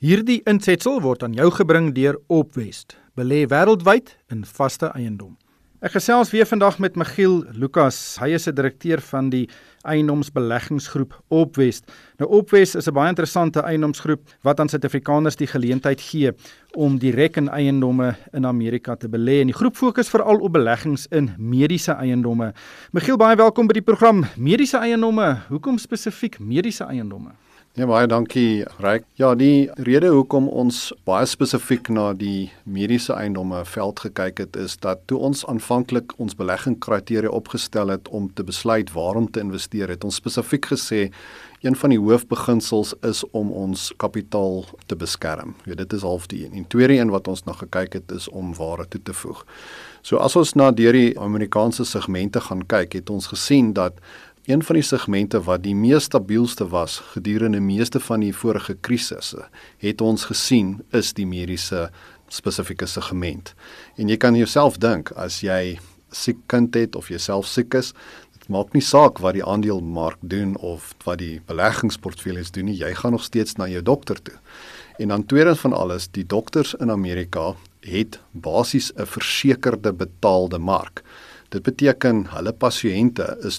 Hierdie insetsel word aan jou gebring deur Opwest. Belê wêreldwyd in vaste eiendom. Ek gesels weer vandag met Michiel Lucas. Hy is 'n direkteur van die eiendomsbeleggingsgroep Opwest. Nou Opwest is 'n baie interessante eiendomsgroep wat aan Suid-Afrikaners die geleentheid gee om direk in eiendomme in Amerika te belê. En die groep fokus veral op beleggings in mediese eiendomme. Michiel, baie welkom by die program. Mediese eiendomme, hoekom spesifiek mediese eiendomme? Ja, baie dankie, Ryk. Ja, die rede hoekom ons baie spesifiek na die mediese eiendomme veld gekyk het, is dat toe ons aanvanklik ons beleggingskriteria opgestel het om te besluit waarom te investeer, het ons spesifiek gesê, een van die hoofbeginsels is om ons kapitaal te beskerm. Ja, dit is half die een. En tweede een wat ons na gekyk het, is om waarde toe te voeg. So as ons na deur die Amerikaanse segmente gaan kyk, het ons gesien dat een van die segmente wat die mees stabielste was gedurende meeste van die vorige krisisse, het ons gesien is die mediese spesifieke segment. En jy kan jouself dink, as jy siek kind het of jy self siek is, dit maak nie saak wat die aandelemark doen of wat die beleggingsportfolios doen nie, jy gaan nog steeds na jou dokter toe. En dan tweede van alles, die dokters in Amerika het basies 'n versekerde betaalde mark. Dit beteken hulle pasiënte is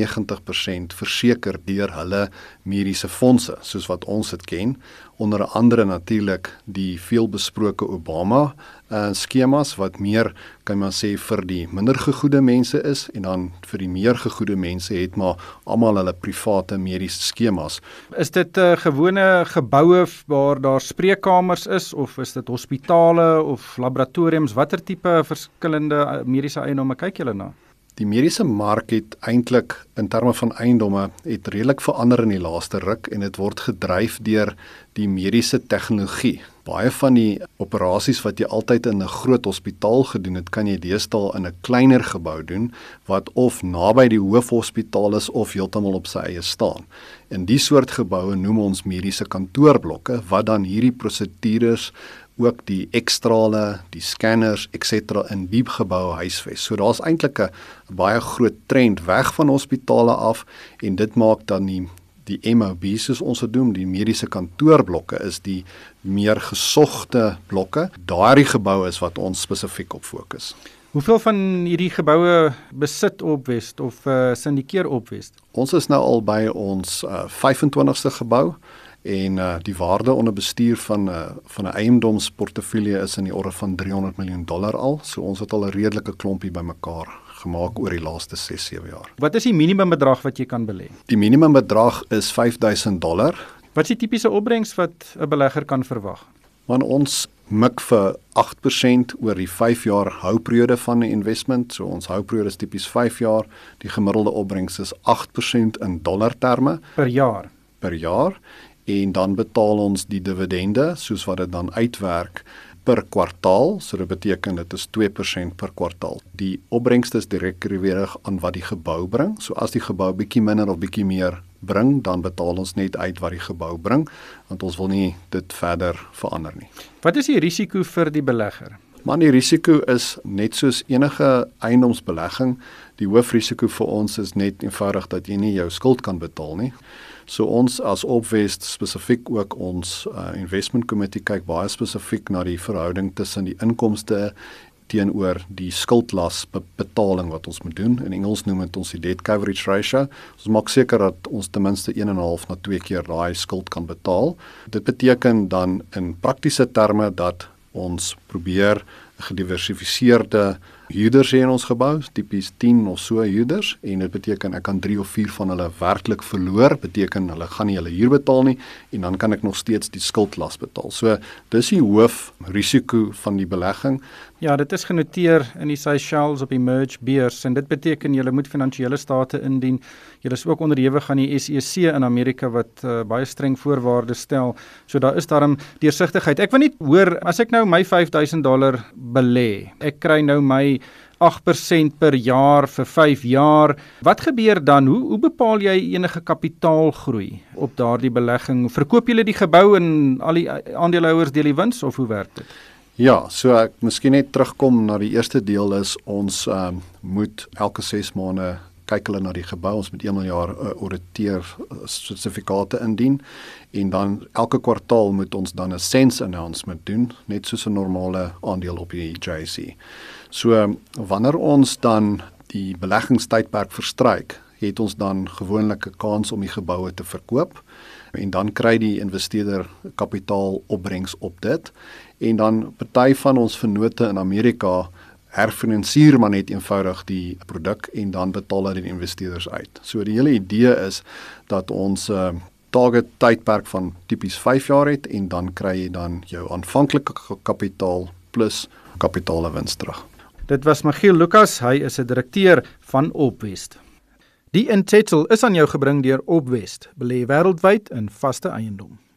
92% verseker deur hulle mediese fondse, soos wat ons dit ken, onder andere natuurlik die veelbesproke Obama skemas wat meer, kan man sê, vir die minder gegoede mense is, en dan vir die meer gegoede mense het maar almal hulle private mediese skemas. Is dit gewone geboue waar daar spreekkamers is, of is dit hospitale of laboratoriums? Watter tipe verskillende mediese eiendomme kyk julle na? Die mediese mark het eintlik in terme van eiendomme het redelik verander in die laaste ruk, en dit word gedryf deur die mediese tegnologie. Baie van die operasies wat jy altyd in 'n groot hospitaal gedoen het, kan jy deesdae in 'n kleiner gebou doen, wat of naby die hoofhospitaal is of heeltemal op sy eie staan. In die soort geboue noem ons mediese kantoorblokke, wat dan hierdie prosedures, ook die ekstrale, die scanners, etc. in die gebou huisves. So daar's eintlik 'n baie groot trend weg van hospitale af, en dit maak dan die MOB, soos ons dit noem, die mediese kantoorblokke, is die meer gesogte blokke. Daardie gebou is wat ons spesifiek op fokus. Hoeveel van hierdie geboue besit Opwest of syndikeer Opwest? Ons is nou al by ons 25ste gebou, en die waarde onder bestuur van 'n eiendomsportefeulje is in die orde van $300 miljoen al. So ons het al 'n redelike klompie bymekaar gemaak oor die laaste 6-7 jaar. Wat is die minimumbedrag wat jy kan belê? Die minimumbedrag is $5,000. Wat is die tipiese opbrengs wat 'n belegger kan verwag? Want ons mik vir 8% oor die 5 jaar houperiode van 'n investment. So ons houperiode is tipies 5 jaar. Die gemiddelde opbrengs is 8% in dollarterme Per jaar? Per jaar. En dan betaal ons die dividende, soos wat dit dan uitwerk, per kwartaal. So dit beteken dit is 2% per kwartaal. Die opbrengste is direk korreleerig aan wat die gebou bring. So as die gebou bietjie minder of bietjie meer bring, dan betaal ons net uit wat die gebou bring, want ons wil nie dit verder verander nie. Wat is die risiko vir die belegger? Maar die risiko is net soos enige eiendomsbelegging. Die hoofrisiko vir ons is net eenvoudig dat jy nie jou skuld kan betaal nie. So ons as Opwest spesifiek ook ons investment committee kyk baie spesifiek na die verhouding tussen die inkomste teenoor die skuldlasbetaling wat ons moet doen. In Engels noem dit ons die debt coverage ratio. Ons maak seker dat ons ten minste 1,5 na 2 keer daai skuld kan betaal. Dit beteken dan in praktiese terme dat ons probeer gediversifiseerde huurders in ons gebou, tipies 10 of so huurders, en dit beteken ek kan 3 of 4 van hulle werklik verloor, beteken hulle gaan nie hulle huur betaal nie, en dan kan ek nog steeds die skuldlas betaal. So dis die hoofrisiko van die belegging. Ja, dit is genoteer in die Seychelles op die Merge beurs, en dit beteken jy moet finansiële state indien. Jy is ook onderhewig aan die SEC in Amerika wat baie streng voorwaardes stel. So daar is daarom deursigtigheid. Ek wil net hoor, as ek nou my $5,000 belê, ek kry nou my 8% per jaar vir 5 jaar. Wat gebeur dan? Hoe bepaal jy enige kapitaalgroei op daardie belegging? Verkoop julle die gebou en al die aandeelhouers deel die wins, of hoe werk dit? Ja, so ek miskien net terugkom na die eerste deel is, ons moet elke 6 maande kyk hulle na die gebou, ons moet eenmal per jaar auditeur sertifikate indien en dan elke kwartaal moet ons dan 'n SENS announcement doen, net soos 'n normale aandeel op die JSE. So wanneer ons dan die beleggingstydperk verstryk, het ons dan gewoonlik 'n kans om die geboue te verkoop en dan kry die investeerder kapitaalopbrengs op dit en dan party van ons vennote in Amerika herfinansier maar net eenvoudig die produk en dan betaal hulle die investeerders uit. So die hele idee is dat ons target tydperk van tipies 5 jaar het en dan kry jy dan jou aanvanklike kapitaal plus kapitaalewins terug. Dit was Michiel Lucas, hy is 'n direkteur van Opwest. Die Intettel is aan jou gebring deur Opwest, belê wêreldwyd in vaste eiendom.